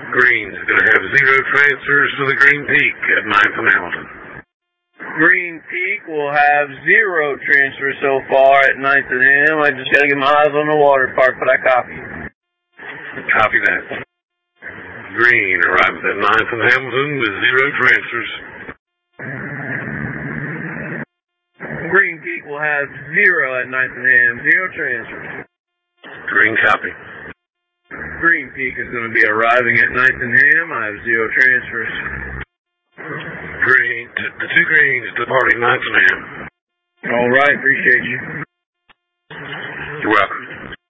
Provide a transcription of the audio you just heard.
Green is going to have 0 transfers to the Green Peak at 9th and Hamilton. Green Peak will have 0 transfers so far at 9th and M. I just got to get my eyes on the water park, but I copy. Copy that. Green arrives at 9th and Hamilton with 0 transfers. Green Peak will have 0 at 9th and M. 0 transfers. Green copy. Green Peak is going to be arriving at 9th and M. I have 0 transfers. Green, the 2 greens departing 9th and M. All right, appreciate you. You're welcome.